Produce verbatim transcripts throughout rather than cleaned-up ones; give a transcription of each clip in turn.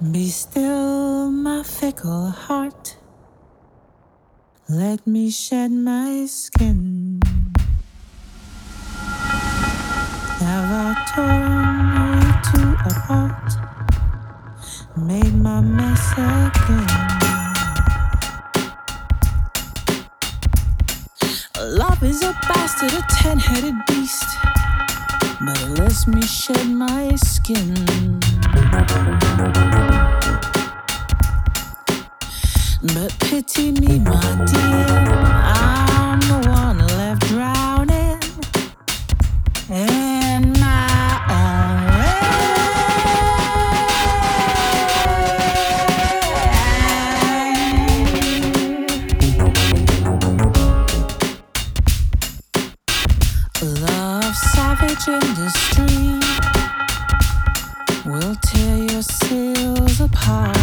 Be still, my fickle heart. Let me shed my skin. Have I torn you two apart? Made my mess again. Love is a bastard, a ten-headed beast, but it lets me shed my skin. But pity me, my dear, I'm the one left drowning in my own way. Love, savage industry will tear your sails apart.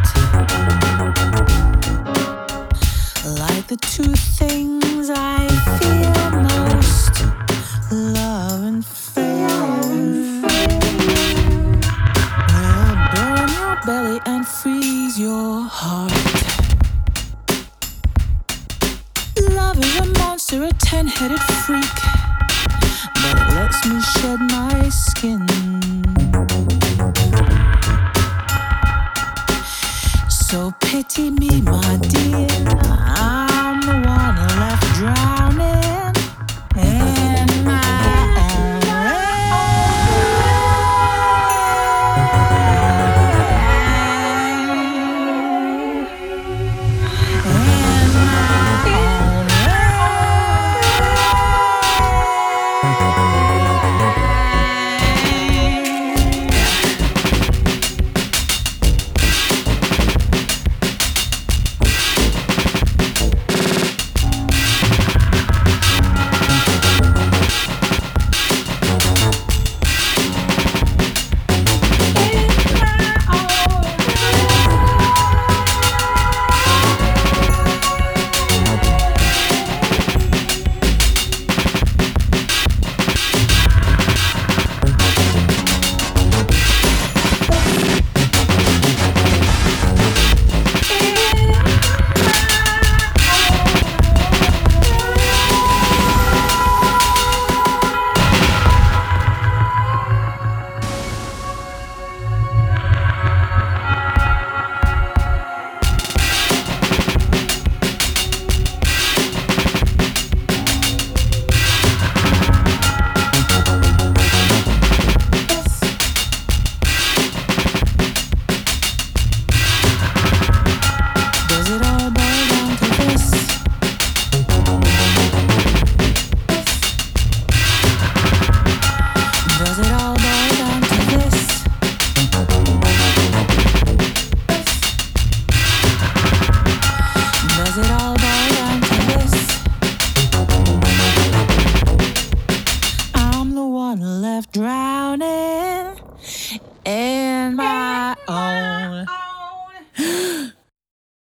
Like the two things I fear most, love and fame, will burn your belly and freeze your heart. Love is a monster, a ten-headed freak, but it lets me shed my skin. So pity me, my dear, I'm the one left drowning in my own left drowning in my own